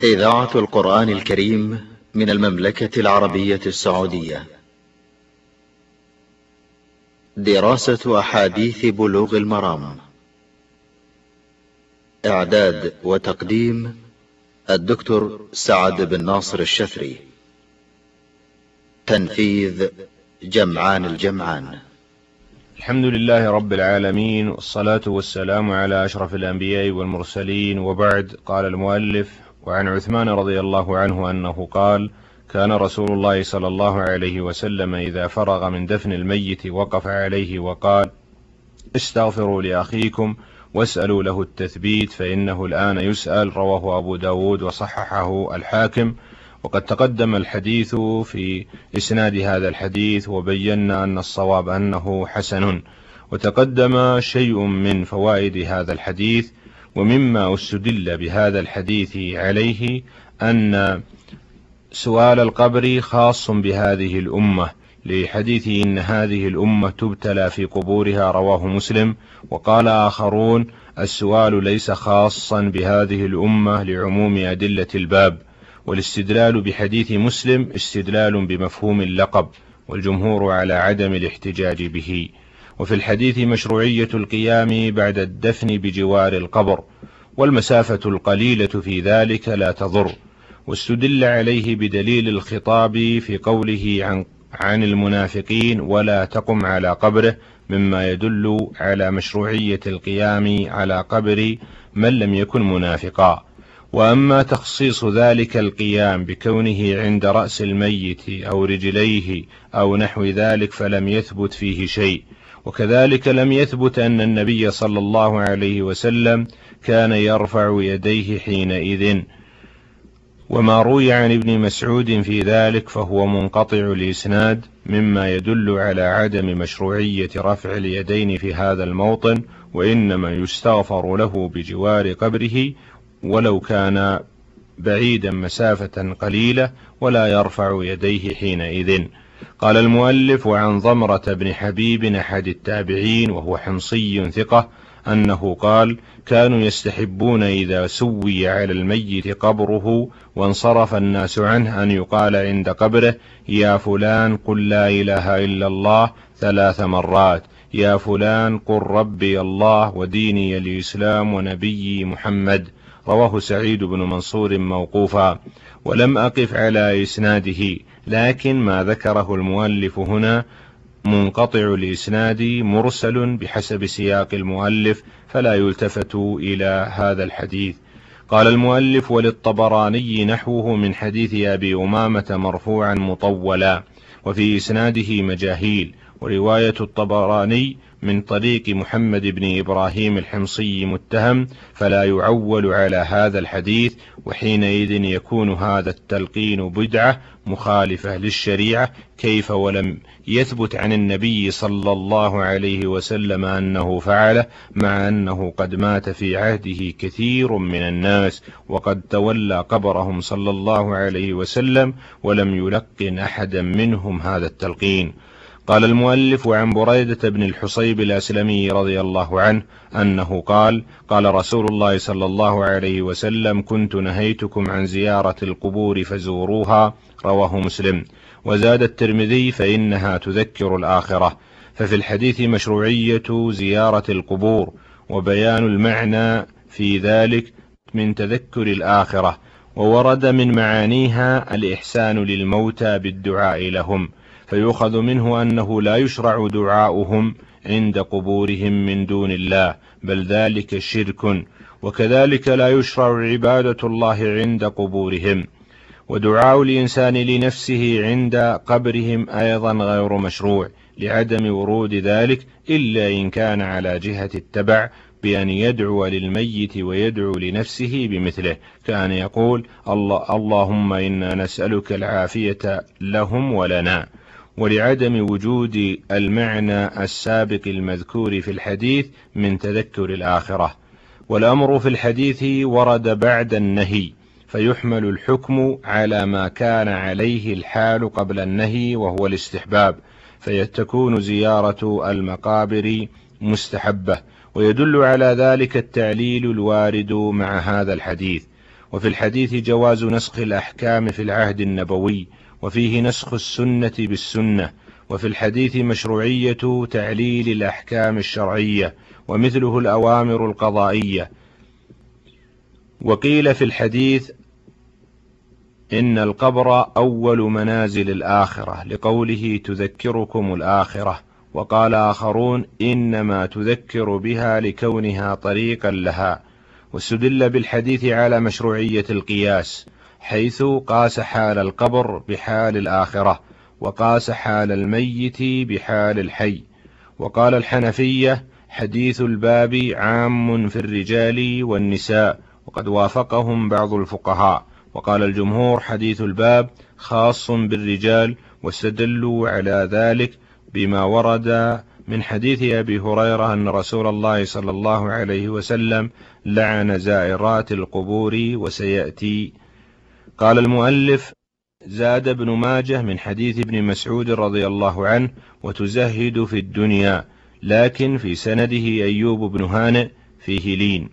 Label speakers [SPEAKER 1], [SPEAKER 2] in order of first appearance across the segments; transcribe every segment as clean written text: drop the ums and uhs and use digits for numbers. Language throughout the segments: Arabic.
[SPEAKER 1] إذاعة القرآن الكريم من المملكة العربية السعودية. دراسة أحاديث بلوغ المرام. إعداد وتقديم الدكتور سعد بن ناصر الشثري. تنفيذ جمعان الجمعان.
[SPEAKER 2] الحمد لله رب العالمين، والصلاة والسلام على أشرف الأنبياء والمرسلين، وبعد. قال المؤلف: وعن عثمان رضي الله عنه أنه قال: كان رسول الله صلى الله عليه وسلم إذا فرغ من دفن الميت وقف عليه وقال: استغفروا لأخيكم واسألوا له التثبيت فإنه الآن يسأل. رواه أبو داود وصححه الحاكم. وقد تقدم الحديث في إسناد هذا الحديث، وبينا أن الصواب أنه حسن. وتقدم شيء من فوائد هذا الحديث، ومما استدل بهذا الحديث عليه أن سؤال القبر خاص بهذه الأمة، لحديث إن هذه الأمة تبتلى في قبورها، رواه مسلم. وقال آخرون: السؤال ليس خاصا بهذه الأمة لعموم أدلة الباب. والاستدلال بحديث مسلم استدلال بمفهوم اللقب، والجمهور على عدم الاحتجاج به. وفي الحديث مشروعية القيام بعد الدفن بجوار القبر، والمسافة القليلة في ذلك لا تضر. واستدل عليه بدليل الخطاب في قوله عن المنافقين: ولا تقم على قبره، مما يدل على مشروعية القيام على قبر من لم يكن منافقا. وأما تخصيص ذلك القيام بكونه عند رأس الميت أو رجليه أو نحو ذلك فلم يثبت فيه شيء. وكذلك لم يثبت أن النبي صلى الله عليه وسلم كان يرفع يديه حينئذ. وما روي عن ابن مسعود في ذلك فهو منقطع الإسناد، مما يدل على عدم مشروعية رفع اليدين في هذا الموطن، وإنما يستغفر له بجوار قبره ولو كان بعيدا مسافة قليلة، ولا يرفع يديه حينئذ. قال المؤلف: وعن ضمرة بن حبيب أحد التابعين وهو حمصي ثقة أنه قال: كانوا يستحبون إذا سوي على الميت قبره وانصرف الناس عنه أن يقال عند قبره: يا فلان قل لا إله إلا الله 3 مرات، يا فلان قل ربي الله وديني الإسلام ونبي محمد. رواه سعيد بن منصور موقوفا. ولم أقف على إسناده، لكن ما ذكره المؤلف هنا منقطع الإسناد مرسل بحسب سياق المؤلف، فلا يلتفت إلى هذا الحديث. قال المؤلف: وللطبراني نحوه من حديث أبي أمامة مرفوعا مطولا، وفي إسناده مجاهيل. ورواية الطبراني من طريق محمد بن إبراهيم الحمصي متهم، فلا يعول على هذا الحديث، وحينئذ يكون هذا التلقين بدعة مخالفة للشريعة، كيف ولم يثبت عن النبي صلى الله عليه وسلم أنه فعله، مع أنه قد مات في عهده كثير من الناس، وقد تولى قبرهم صلى الله عليه وسلم، ولم يلقن أحدا منهم هذا التلقين. قال المؤلف: وعن بريدة بن الحصيب الأسلمي رضي الله عنه أنه قال: قال رسول الله صلى الله عليه وسلم: كنت نهيتكم عن زيارة القبور فزوروها. رواه مسلم. وزاد الترمذي: فإنها تذكر الآخرة. ففي الحديث مشروعية زيارة القبور، وبيان المعنى في ذلك من تذكر الآخرة. وورد من معانيها الإحسان للموتى بالدعاء لهم، فيؤخذ منه أنه لا يشرع دعاؤهم عند قبورهم من دون الله، بل ذلك شرك. وكذلك لا يشرع عبادة الله عند قبورهم. ودعاء الإنسان لنفسه عند قبرهم أيضا غير مشروع، لعدم ورود ذلك إلا إن كان على جهة التبع، بأن يدعو للميت ويدعو لنفسه بمثله، كان يقول: اللهم إنا نسألك العافية لهم ولنا. ولعدم وجود المعنى السابق المذكور في الحديث من تذكر الآخرة. والأمر في الحديث ورد بعد النهي، فيحمل الحكم على ما كان عليه الحال قبل النهي، وهو الاستحباب، فتكون زيارة المقابر مستحبة. ويدل على ذلك التعليل الوارد مع هذا الحديث. وفي الحديث جواز نسخ الأحكام في العهد النبوي، وفيه نسخ السنة بالسنة، وفي الحديث مشروعية تعليل الأحكام الشرعية ومثله الأوامر القضائية. وقيل في الحديث إن القبر أول منازل الآخرة لقوله تذكركم الآخرة، وقال آخرون إنما تذكر بها لكونها طريقا لها. واستدل بالحديث على مشروعية القياس، حيث قاس حال القبر بحال الآخرة، وقاس حال الميت بحال الحي. وقال الحنفية حديث الباب عام في الرجال والنساء، وقد وافقهم بعض الفقهاء. وقال الجمهور حديث الباب خاص بالرجال، واستدلوا على ذلك بما ورد من حديث أبي هريرة أن رسول الله صلى الله عليه وسلم لعن زائرات القبور وسيأتي. قال المؤلف زاد ابن ماجه من حديث ابن مسعود رضي الله عنه وتزهد في الدنيا، لكن في سنده أيوب بن هانئ فيه لين.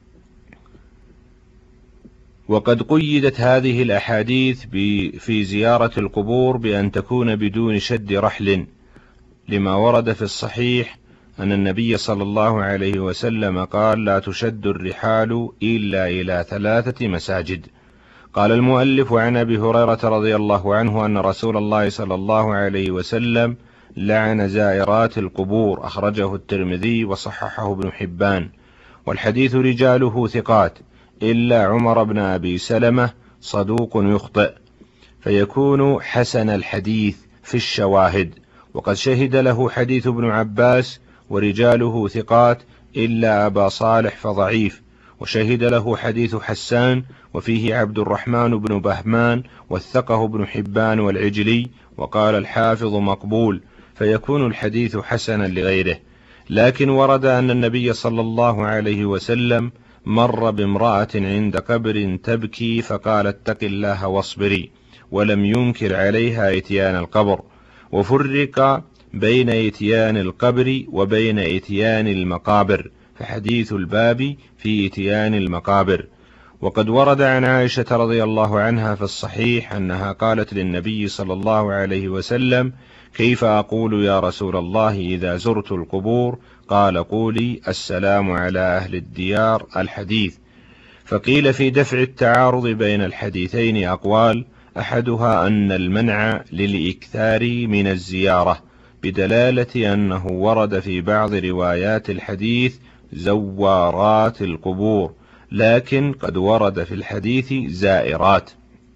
[SPEAKER 2] وقد قيدت هذه الأحاديث في زيارة القبور بأن تكون بدون شد رحل، لما ورد في الصحيح أن النبي صلى الله عليه وسلم قال لا تشد الرحال إلا إلى 3 مساجد. قال المؤلف عن أبي هريرة رضي الله عنه أن رسول الله صلى الله عليه وسلم لعن زائرات القبور، أخرجه الترمذي وصححه ابن حبان. والحديث رجاله ثقات إلا عمر بن أبي سلمة صدوق يخطئ، فيكون حسن الحديث في الشواهد. وقد شهد له حديث ابن عباس ورجاله ثقات إلا أبا صالح فضعيف. وشهد له حديث حسان وفيه عبد الرحمن بن بهمان وثقه ابن حبان والعجلي، وقال الحافظ مقبول، فيكون الحديث حسنا لغيره. لكن ورد أن النبي صلى الله عليه وسلم مر بامرأة عند قبر تبكي فقال اتق الله واصبري، ولم ينكر عليها إتيان القبر. وفرق بين إتيان القبر وبين إتيان المقابر، فحديث الباب في إتيان المقابر. وقد ورد عن عائشة رضي الله عنها في الصحيح أنها قالت للنبي صلى الله عليه وسلم كيف أقول يا رسول الله إذا زرت القبور؟ قال قولي السلام على أهل الديار الحديث. فقيل في دفع التعارض بين الحديثين أقوال، أحدها أن المنع للإكثار من الزيارة بدلالة أنه ورد في بعض روايات الحديث زوارات القبور، لكن قد ورد في الحديث زائرات.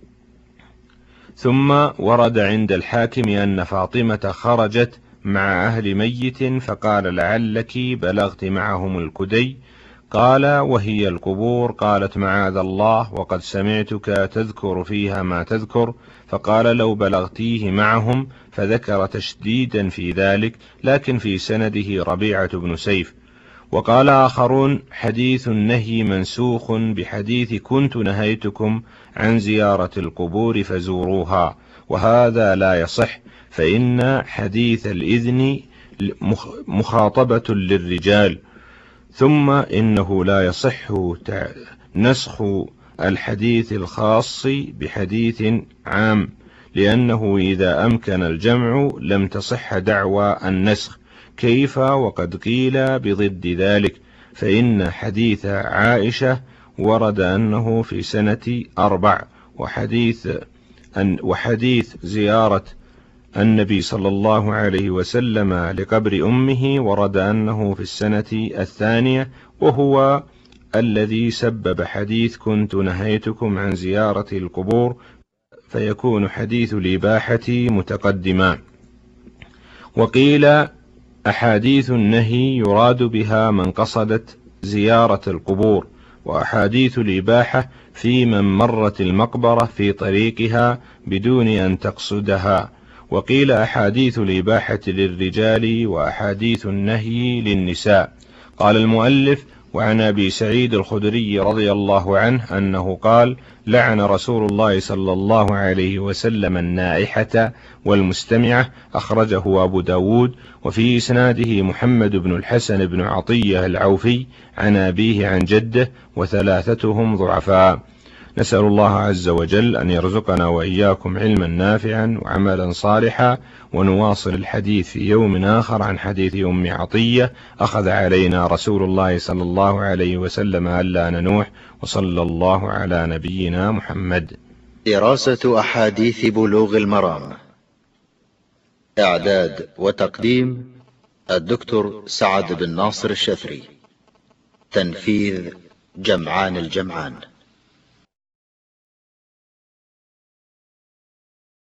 [SPEAKER 2] ثم ورد عند الحاكم أن فاطمة خرجت مع أهل ميت فقال لعلك بلغت معهم الكدي، قال وهي القبور؟ قالت معاذ الله، وقد سمعتك تذكر فيها ما تذكر. فقال لو بلغتيه معهم، فذكر تشديدا في ذلك، لكن في سنده ربيعة بن سيف. وقال آخرون حديث النهي منسوخ بحديث كنت نهيتكم عن زيارة القبور فزوروها، وهذا لا يصح، فإن حديث الإذن مخاطبة للرجال. ثم إنه لا يصح نسخ الحديث الخاص بحديث عام، لأنه إذا أمكن الجمع لم تصح دعوى النسخ. كيف وقد قيل بضد ذلك؟ فإن حديث عائشة ورد أنه في سنة 4، وحديث زيارة النبي صلى الله عليه وسلم لقبر أمه ورد أنه في السنة 2، وهو الذي سبب حديث كنت نهيتكم عن زيارة القبور، فيكون حديث الإباحة متقدما. وقيل أحاديث النهي يراد بها من قصدت زيارة القبور، وأحاديث الإباحة في من مرت المقبرة في طريقها بدون أن تقصدها. وقيل أحاديث الإباحة للرجال وأحاديث النهي للنساء. قال المؤلف وعن أبي سعيد الخدري رضي الله عنه أنه قال لعن رسول الله صلى الله عليه وسلم النائحة والمستمعة، أخرجه أبو داود. وفي إسناده محمد بن الحسن بن عطية العوفي عن أبيه عن جده، وثلاثتهم ضعفاء. نسأل الله عز وجل أن يرزقنا وإياكم علما نافعا وعملا صالحا، ونواصل الحديث في يوم آخر عن حديث أم عطية أخذ علينا رسول الله صلى الله عليه وسلم ألا ننوح، وصلى الله على نبينا محمد.
[SPEAKER 1] دراسة أحاديث بلوغ المرام، إعداد وتقديم الدكتور سعد بن ناصر الشافري، تنفيذ جمعان الجمعان.